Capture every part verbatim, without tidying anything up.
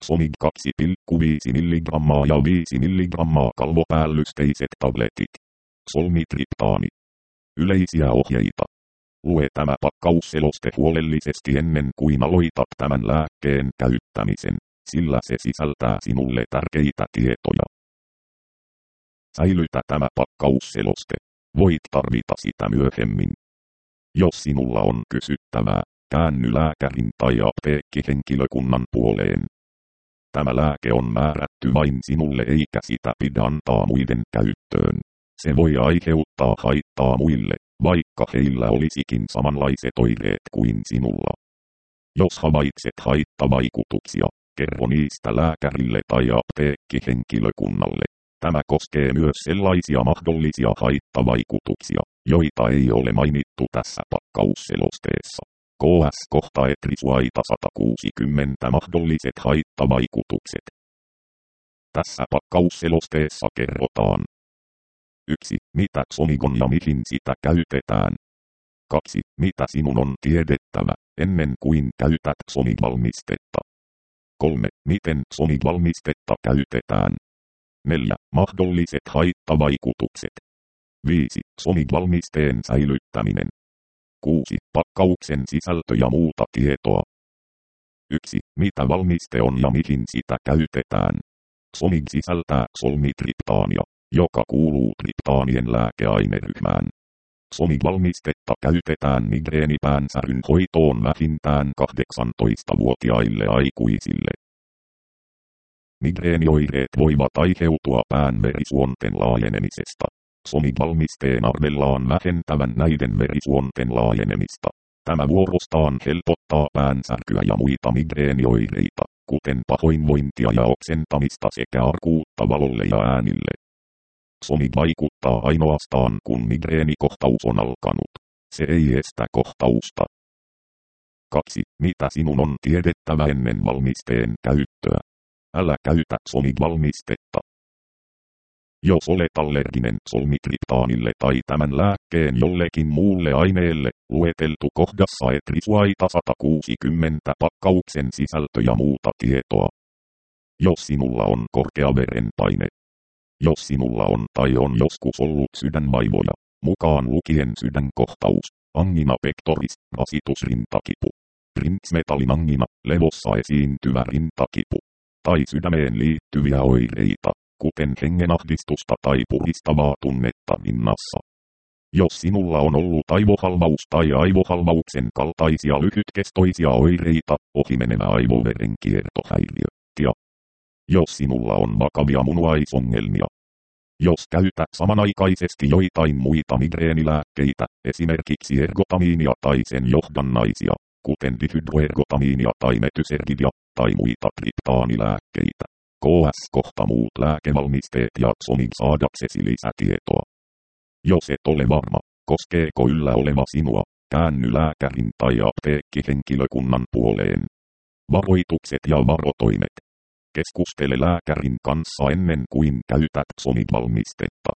Somig kaksi pilkku viisi milligrammaa ja viisi milligrammaa kalvopäällysteiset tabletit. Solmitriptaani. Yleisiä ohjeita. Lue tämä pakkausseloste huolellisesti ennen kuin aloitat tämän lääkkeen käyttämisen, sillä se sisältää sinulle tärkeitä tietoja. Säilytä tämä pakkausseloste. Voit tarvita sitä myöhemmin. Jos sinulla on kysyttävää, käänny lääkärin tai apteekkihenkilökunnan puoleen. Tämä lääke on määrätty vain sinulle eikä sitä pidä antaa muiden käyttöön. Se voi aiheuttaa haittaa muille, vaikka heillä olisikin samanlaiset oireet kuin sinulla. Jos havaitset haittavaikutuksia, kerro niistä lääkärille tai apteekkihenkilökunnalle. Tämä koskee myös sellaisia mahdollisia haittavaikutuksia, joita ei ole mainittu tässä pakkausselosteessa. K S kohta etrisuaita sata kuusikymmentä mahdolliset haittavaikutukset. Tässä pakkausselosteessa kerrotaan. yksi. Mitä Somig on ja mihin sitä käytetään. kaksi. Mitä sinun on tiedettävä, ennen kuin käytät Somig-valmistetta. kolme. Miten Somig-valmistetta käytetään. neljä. Mahdolliset haittavaikutukset. viisi. Somig-valmisteen säilyttäminen. kuusi. Pakkauksen sisältö ja muuta tietoa. yksi. Mitä valmiste on ja mihin sitä käytetään. Somig sisältää solmitriptaania, joka kuuluu triptaanien lääkeaineryhmään. Somig-valmistetta käytetään migreenipäänsäryn hoitoon vähintään kahdeksantoistavuotiaille aikuisille. Migreenioireet voivat aiheutua pään verisuonten laajenemisesta. Somig-valmisteen arvellaan vähentävän näiden verisuonten laajenemista. Tämä vuorostaan helpottaa päänsärkyä ja muita migreenioireita, kuten pahoinvointia ja oksentamista sekä arkuutta valolle ja äänille. Somig vaikuttaa ainoastaan kun migreenikohtaus on alkanut. Se ei estä kohtausta. kaksi. Mitä sinun on tiedettävä ennen valmisteen käyttöä? Älä käytä Somig-valmistetta. Jos olet allerginen solmitriptaanille tai tämän lääkkeen jollekin muulle aineelle, lueteltu kohdassa etrisuaita sata kuusikymmentä pakkauksen sisältö ja muuta tietoa. Jos sinulla on korkea verenpaine. Jos sinulla on tai on joskus ollut sydänvaivoja, mukaan lukien sydänkohtaus, angina pectoris, rasitusrintakipu, printsmetallinangina, levossa esiintyvä rintakipu, tai sydämeen liittyviä oireita, kuten hengenahdistusta tai puristavaa tunnetta rinnassa. Jos sinulla on ollut aivohalvaus tai aivohalvauksen kaltaisia lyhytkestoisia oireita, ohimenevä aivoverenkiertohäiriö, ja jos sinulla on vakavia munuaisongelmia. Jos käytät samanaikaisesti joitain muita migreenilääkkeitä, esimerkiksi ergotamiinia tai sen johdannaisia, kuten dihydroergotamiinia tai metysergidia, tai muita triptaanilääkkeitä. K S kohta muut lääkevalmisteet ja Somig saadaksesi lisätietoa. Jos et ole varma, koskeeko yllä oleva sinua, käänny lääkärin tai apteekkihenkilökunnan puoleen. Varoitukset ja varotoimet. Keskustele lääkärin kanssa ennen kuin käytät Somig-valmistetta.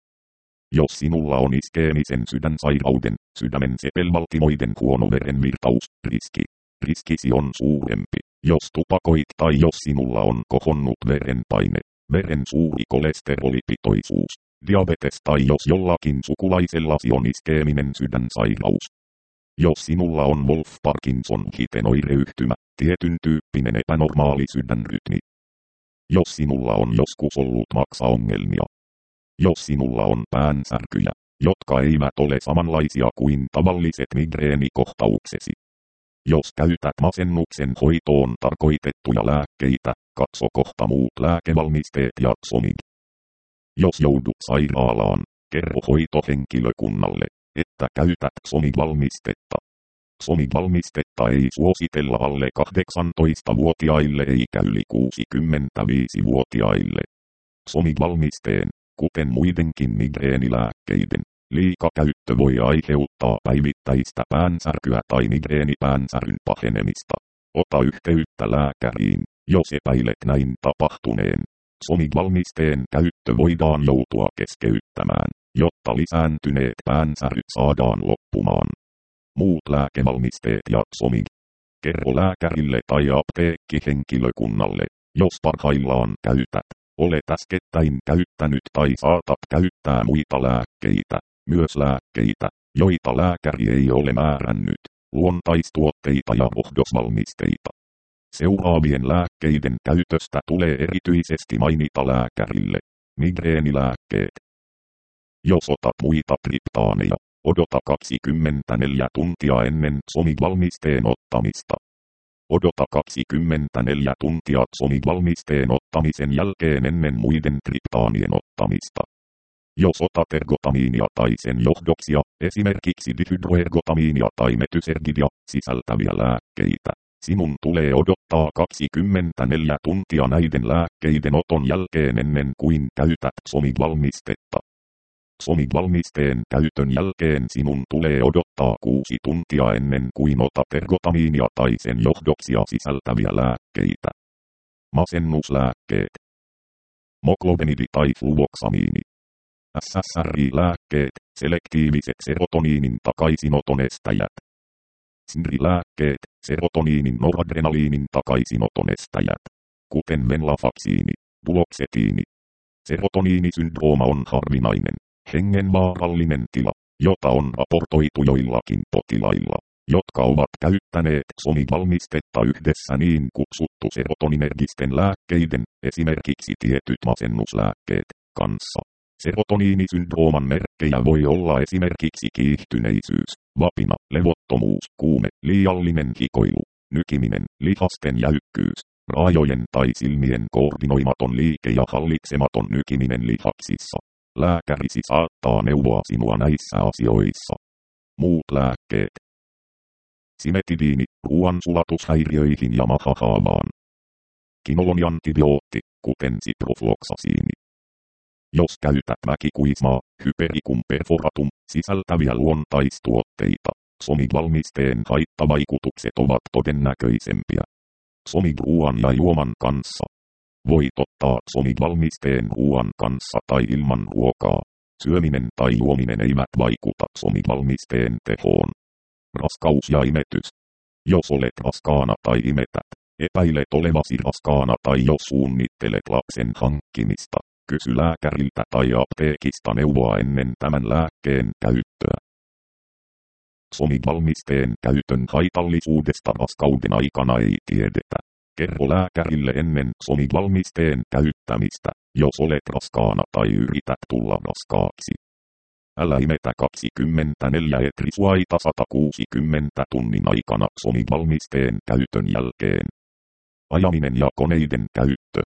Jos sinulla on iskeemisen sydänsairauden, sydämen sepelvaltimoiden huono verenvirtaus, riski. Riskisi on suurempi, jos tupakoit tai jos sinulla on kohonnut verenpaine, veren suuri kolesterolipitoisuus, diabetes tai jos jollakin sukulaisellasi on iskeeminen sydänsairaus. Jos sinulla on Wolff-Parkinson-Hiten oireyhtymä, tietyn tyyppinen epänormaali sydänrytmi. Jos sinulla on joskus ollut maksaongelmia. Jos sinulla on päänsärkyjä, jotka eivät ole samanlaisia kuin tavalliset migreenikohtauksesi. Jos käytät masennuksen hoitoon tarkoitettuja lääkkeitä, katso kohta muut lääkevalmisteet ja Somig. Jos joudut sairaalaan, kerro hoitohenkilökunnalle, että käytät Somig-valmistetta. Somig-valmistetta ei suositella alle kahdeksantoistavuotiaille eikä yli kuusikymmentäviisivuotiaille. Somig-valmisteen, kuten muidenkin migreenilääkkeiden, liikakäyttö voi aiheuttaa päivittäistä päänsärkyä tai migreenipäänsäryn pahenemista. Ota yhteyttä lääkäriin, jos epäilet näin tapahtuneen. Somig-valmisteen käyttö voidaan joutua keskeyttämään, jotta lisääntyneet päänsäryt saadaan loppumaan. Muut lääkevalmisteet ja Somig. Kerro lääkärille tai apteekkihenkilökunnalle, jos parhaillaan käytät, olet äskettäin käyttänyt tai saatat käyttää muita lääkkeitä, myös lääkkeitä, joita lääkäri ei ole määrännyt, luontaistuotteita ja rohdosvalmisteita. Seuraavien lääkkeiden käytöstä tulee erityisesti mainita lääkärille. Migreenilääkkeet. Jos otat muita triptaaneja, odota kaksikymmentäneljä tuntia ennen Zomig-valmisteen ottamista. Odota kaksikymmentäneljä tuntia Zomig-valmisteen ottamisen jälkeen ennen muiden triptaanien ottamista. Jos otat ergotamiinia tai sen johdoksia, esimerkiksi dihydroergotamiinia tai metysergidia, sisältäviä lääkkeitä, sinun tulee odottaa kaksikymmentäneljä tuntia näiden lääkkeiden oton jälkeen ennen kuin käytät Zomig-valmistetta. Zomig-valmisteen käytön jälkeen sinun tulee odottaa kuusi tuntia ennen kuin otat ergotamiinia tai sen johdoksia sisältäviä lääkkeitä. Masennuslääkkeet. Moklovenidi tai fluvoksamiini. S S R I-lääkkeet, selektiiviset serotoniinin takaisinoton estäjät. S N R I-lääkkeet, serotoniinin noradrenaliinin takaisinoton estäjät, kuten venlafaksiini, duloxetiini. Serotoniinisyndrooma on harvinainen, hengenvaarallinen tila, jota on raportoitu joillakin potilailla, jotka ovat käyttäneet Zomig-valmistetta yhdessä niin kutsuttu serotoninergisten lääkkeiden, esimerkiksi tietyt masennuslääkkeet, kanssa. Serotoniinisyndrooman merkkejä voi olla esimerkiksi kiihtyneisyys, vapina, levottomuus, kuume, liiallinen hikoilu, nykiminen, lihasten jäykkyys, raajojen tai silmien koordinoimaton liike ja hallitsematon nykiminen lihaksissa. Lääkärisi saattaa neuvoa sinua näissä asioissa. Muut lääkkeet. Simetidiini, ruoansulatushäiriöihin ja mahahaavaan. Kinoloniantibiootti, kuten ciprofloxasiini. Jos käytät väkikuismaa, hypericum perforatum, sisältäviä luontaistuotteita, Zomig-valmisteen haittavaikutukset ovat todennäköisempiä. Zomig-ruoan ja juoman kanssa. Voit ottaa Zomig-valmisteen ruoan kanssa tai ilman ruokaa. Syöminen tai juominen eivät vaikuta Zomig-valmisteen tehoon. Raskaus ja imetys. Jos olet raskaana tai imetät, epäilet olevasi raskaana tai jos suunnittelet lapsen hankkimista, kysy lääkäriltä tai apteekista neuvoa ennen tämän lääkkeen käyttöä. Zomig-valmisteen käytön haitallisuudesta raskauden aikana ei tiedetä. Kerro lääkärille ennen Zomig-valmisteen käyttämistä, jos olet raskaana tai yrität tulla raskaaksi. Älä imetä kaksikymmentäneljä etrisuaita sata kuusikymmentä tunnin aikana Zomig-valmisteen käytön jälkeen. Ajaminen ja koneiden käyttö.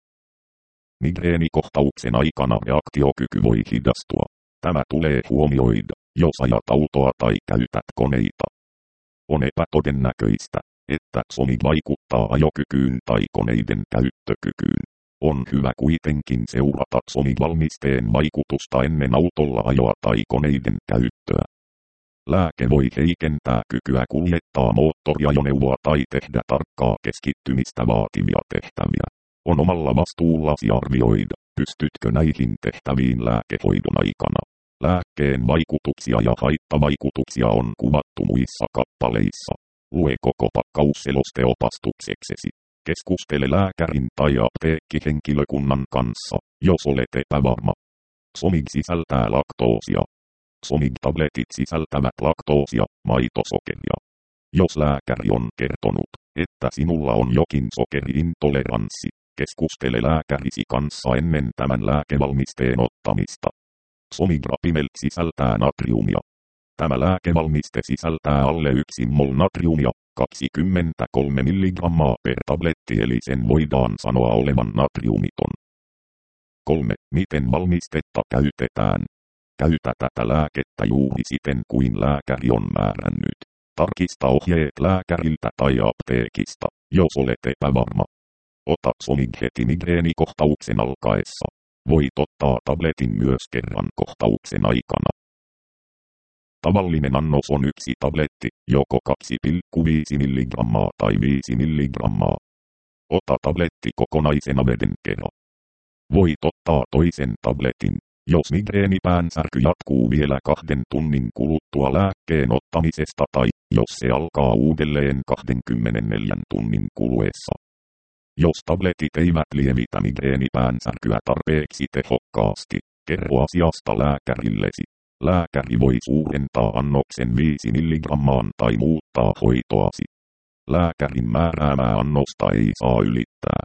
Migreenikohtauksen aikana reaktiokyky voi hidastua. Tämä tulee huomioida, jos ajat autoa tai käytät koneita. On epätodennäköistä, että Zomig vaikuttaa ajokykyyn tai koneiden käyttökykyyn. On hyvä kuitenkin seurata Zomig-valmisteen vaikutusta ennen autolla ajoa tai koneiden käyttöä. Lääke voi heikentää kykyä kuljettaa moottoriajoneuvoa tai tehdä tarkkaa keskittymistä vaativia tehtäviä. On omalla vastuullasi arvioida, pystytkö näihin tehtäviin lääkehoidon aikana. Lääkkeen vaikutuksia ja haittavaikutuksia on kuvattu muissa kappaleissa. Lue koko pakkausseloste opastukseksesi. Keskustele lääkärin tai apteekkihenkilökunnan kanssa, jos olet epävarma. Zomig sisältää laktoosia. Zomig-tabletit sisältävät laktoosia, maitosokeria. Jos lääkäri on kertonut, että sinulla on jokin sokeriintoleranssi, keskustele lääkärisi kanssa ennen tämän lääkevalmisteen ottamista. Zomig-rapimelt sisältää natriumia. Tämä lääkevalmiste sisältää alle yksi mol natriumia, kaksikymmentäkolme milligrammaa per tabletti eli sen voidaan sanoa olevan natriumiton. kolme. Miten valmistetta käytetään? Käytä tätä lääkettä juuri siten kuin lääkäri on määrännyt. Tarkista ohjeet lääkäriltä tai apteekista, jos olet epävarma. Ota Zomig heti migreenikohtauksen alkaessa. Voit ottaa tabletin myös kerran kohtauksen aikana. Tavallinen annos on yksi tabletti, joko kaksi pilkku viisi milligrammaa tai viisi milligrammaa. Ota tabletti kokonaisena veden kera. Voit ottaa toisen tabletin, jos migreenipäänsärky jatkuu vielä kahden tunnin kuluttua lääkkeen ottamisesta tai, jos se alkaa uudelleen kaksikymmentäneljä tunnin kuluessa. Jos tabletit eivät lievitä migreenipäänsärkyä tarpeeksi tehokkaasti, kerro asiasta lääkärillesi. Lääkäri voi suurentaa annoksen viisi milligrammaan tai muuttaa hoitoasi. Lääkärin määräämää annosta ei saa ylittää.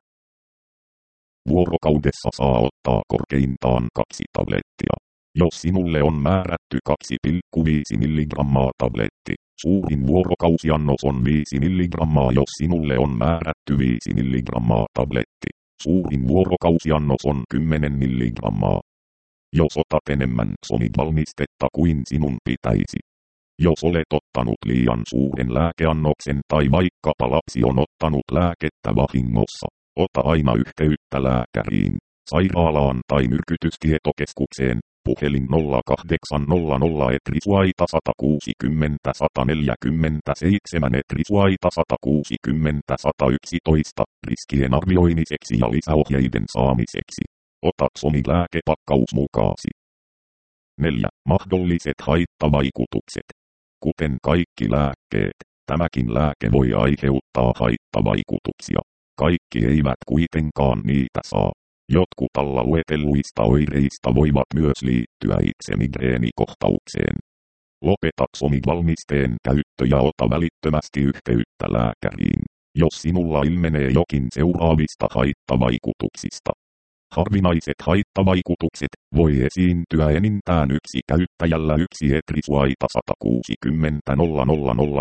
Vuorokaudessa saa ottaa korkeintaan kaksi tablettia. Jos sinulle on määrätty kaksi pilkku viisi milligrammaa tabletti, suurin vuorokausiannos on viisi milligrammaa. Jos sinulle on määrätty viisi milligrammaa tabletti, suurin vuorokausiannos on kymmenen milligrammaa. Jos otat enemmän Somig-valmistetta kuin sinun pitäisi. Jos olet ottanut liian suuren lääkeannoksen tai vaikkapa lapsi on ottanut lääkettä vahingossa, ota aina yhteyttä lääkäriin, sairaalaan tai myrkytystietokeskukseen, puhelin nolla kahdeksan nolla nolla etrisuaita sata kuusikymmentä sata neljäkymmentäseitsemän etrisuaita sata kuusikymmentä sata yksitoista, riskien arvioimiseksi ja lisäohjeiden saamiseksi. Ota Somig-lääkepakkaus mukaasi. neljä. Mahdolliset haittavaikutukset. Kuten kaikki lääkkeet, tämäkin lääke voi aiheuttaa haittavaikutuksia. Kaikki eivät kuitenkaan niitä saa. Jotkut alla luetelluista oireista voivat myös liittyä itse migreenikohtaukseen. Lopeta Somig-valmisteen käyttö ja ota välittömästi yhteyttä lääkäriin, jos sinulla ilmenee jokin seuraavista haittavaikutuksista. Harvinaiset haittavaikutukset voi esiintyä enintään yksi käyttäjällä yksi etrisuaita sata kuusikymmentä nolla nolla nolla.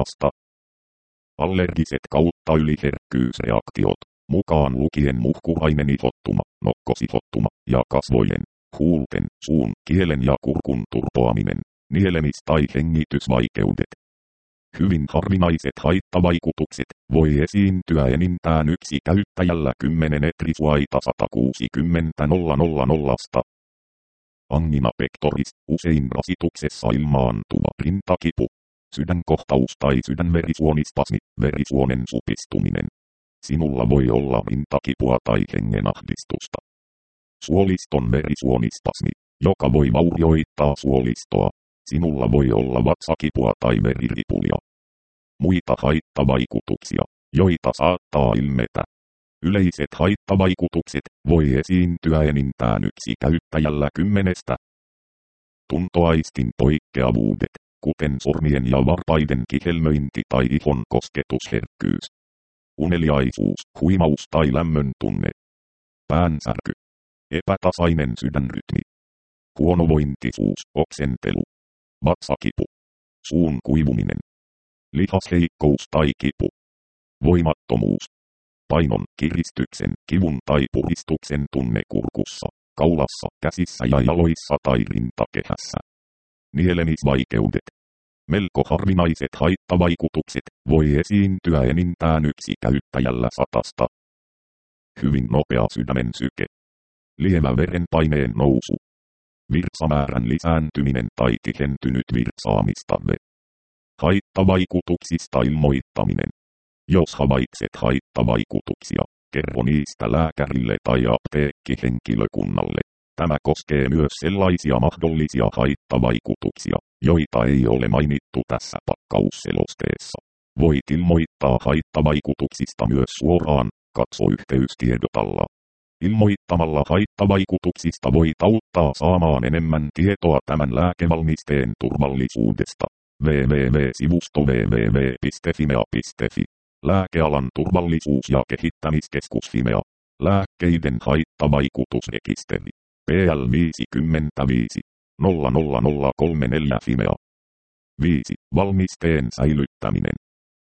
Allergiset kautta yliherkkyysreaktiot, mukaan lukien muhkurainen ihottuma, nokkosihottuma ja kasvojen, huulten, suun, kielen ja kurkun turpoaminen, nielemis- tai hengitysvaikeudet. Hyvin harvinaiset haittavaikutukset voi esiintyä enintään yksi käyttäjällä kymmenen etrisuaita sata kuusikymmentä nolla nolla nolla. Angina pectoris, usein rasituksessa ilmaantuva rintakipu, sydänkohtaus tai sydänverisuonispasmi, verisuonen supistuminen. Sinulla voi olla rintakipua tai hengenahdistusta. Suoliston verisuonispasmi, joka voi vaurioittaa suolistoa. Sinulla voi olla vatsakipua tai veriripulia. Muita haittavaikutuksia, joita saattaa ilmetä. Yleiset haittavaikutukset voi esiintyä enintään yksi käyttäjällä kymmenestä. Tuntoaistin poikkeavuudet, kuten sormien ja varpaiden kihelmöinti tai ihon kosketusherkkyys. Uneliaisuus, huimaus tai lämmön tunne. Päänsärky. Epätasainen sydänrytmi. Huonovointisuus, oksentelu. Vatsakipu. Suun kuivuminen. Lihasheikkous tai kipu. Voimattomuus. Painon, kiristyksen, kivun tai puristuksen tunne kurkussa, kaulassa, käsissä ja jaloissa tai rintakehässä. Nielemisvaikeudet. Melko harvinaiset haittavaikutukset voi esiintyä enintään yksi käyttäjällä satasta. Hyvin nopea sydämen syke. Lievä verenpaineen nousu. Virtsamäärän lisääntyminen tai tihentynyt virtsaamistave. Haittavaikutuksista ilmoittaminen. Jos havaitset haittavaikutuksia, kerro niistä lääkärille tai apteekkihenkilökunnalle. Tämä koskee myös sellaisia mahdollisia haittavaikutuksia, joita ei ole mainittu tässä pakkausselosteessa. Voit ilmoittaa haittavaikutuksista myös suoraan, katso yhteystiedot alla. Ilmoittamalla haittavaikutuksista voit auttaa saamaan enemmän tietoa tämän lääkevalmisteen turvallisuudesta. double-u double-u double-u piste sivusto double-u double-u double-u piste fimea piste fi. Lääkealan turvallisuus- ja kehittämiskeskus Fimea. Lääkkeiden haittavaikutusrekisteri. P L viisikymmentäviisi nolla nolla nolla kolmekymmentäneljä Fimea. viisi. Valmisteen säilyttäminen.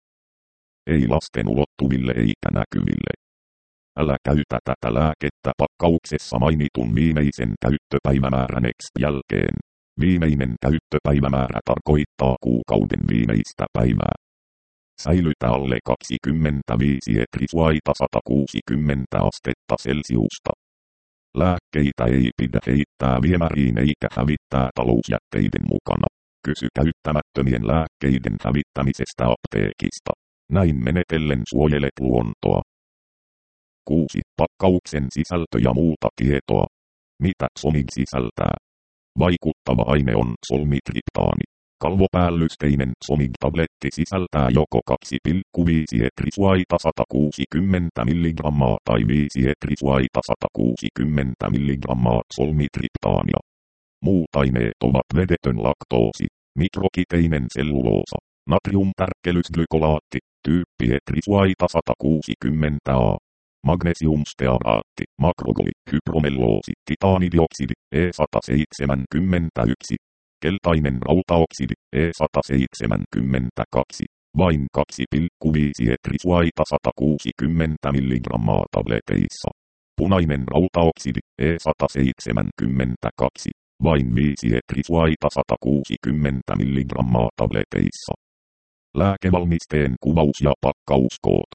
Ei lasten ulottuville eikä näkyville. Älä käytä tätä lääkettä pakkauksessa mainitun viimeisen käyttöpäivämäärän X jälkeen. Viimeinen käyttöpäivämäärä tarkoittaa kuukauden viimeistä päivää. Säilytä alle kaksikymmentäviisi etrisuaita sata kuusikymmentä astetta Celsiusta. Lääkkeitä ei pidä heittää viemäriin eikä hävittää talousjätteiden mukana. Kysy käyttämättömien lääkkeiden hävittämisestä apteekista. Näin menetellen suojelet luontoa. kuusi. Pakkauksen sisältö ja muuta tietoa. Mitä Somig sisältää? Vaikuttava aine on solmitriptaani. Kalvopäällysteinen Somig-tabletti sisältää joko kaksi pilkku viisi etrisuaita sata kuusikymmentä milligrammaa tai viisi etrisuaita sata kuusikymmentä milligrammaa solmitriptaania. Muut aineet ovat vedetön laktoosi, mikrokiteinen selluloosa, natriumtärkkelysglykolaatti, tyyppi etrisuaita sata kuusikymmentä A, magnesiumstearaatti, makrogoli, hypromelloosi, titaanidioksidi, E sata seitsemänkymmentäyksi, keltainen rautaoksidi, E sata seitsemänkymmentäkaksi, vain kaksi pilkku viisi etrisuaita sata kuusikymmentä milligrammaa tableteissa. Punainen rautaoksidi, E sata seitsemänkymmentäkaksi, vain viisi etrisuaita sata kuusikymmentä milligrammaa tableteissa. Lääkevalmisteen kuvaus ja pakkauskoot.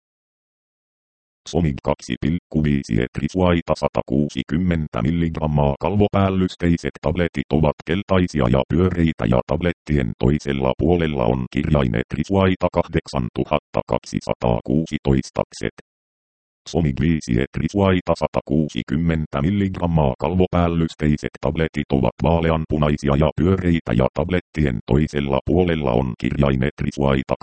Somig kaksi pilkku viisi etrisuaita sata kuusikymmentä milligrammaa kalvopäällysteiset tabletit ovat keltaisia ja pyöreitä ja tablettien toisella puolella on kirjain etrisuaita kahdeksantuhattakaksisataakuusitoista set. Somig viisi etrisuaita sata kuusikymmentä milligrammaa kalvopäällysteiset tabletit ovat vaaleanpunaisia ja pyöreitä ja tablettien toisella puolella on kirjain etrisuaita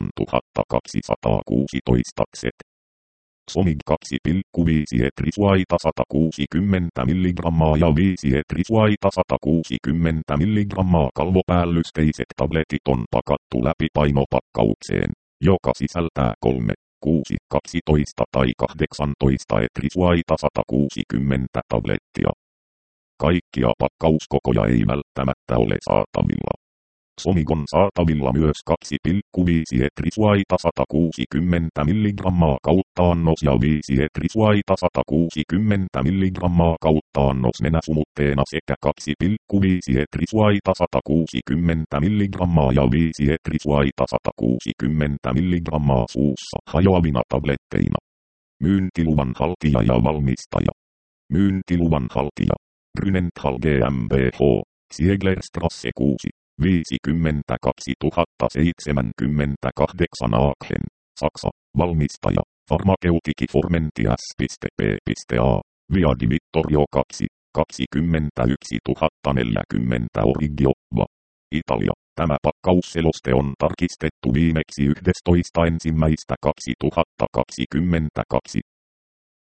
kahdeksantuhattakaksisataakuusitoista set. Somig kaksi pilkku viisi etrisuaita sata kuusikymmentä milligrammaa ja viisi etrisuaita sata kuusikymmentä milligrammaa kalvopäällysteiset tabletit on pakattu läpipainopakkaukseen, joka sisältää kolme, kuusi, kaksitoista tai kahdeksantoista etrisuaita sata kuusikymmentä tablettia. Kaikkia pakkauskokoja ei välttämättä ole saatavilla. Somig on saatavilla myös kaksi pilkku viisi etrisuaita sata kuusikymmentä milligrammaa kautta annos ja viisi etrisuaita sata kuusikymmentä milligrammaa kautta annos nenäsumutteena sekä kaksi pilkku viisi etrisuaita sata kuusikymmentä milligrammaa ja viisi etrisuaita sata kuusikymmentä milligrammaa suussa hajoavina tabletteina. Myyntiluvan haltija ja valmistaja. Myyntiluvan haltija. Grünenthal GmbH, Sieglerstrasse kuusi. viisikymmentäkaksituhattaseitsemänkymmentäkahdeksan Aachen, Saksa, valmistaja, Farmaceutici Formenti S.P.A. Via di Vittorio kaksi, kaksikymmentäyksituhattaneljäkymmentä Origio, Va. Italia. Tämä pakkausseloste on tarkistettu viimeksi yhdestoista ensimmäistä kaksituhattakaksikymmentäkaksi.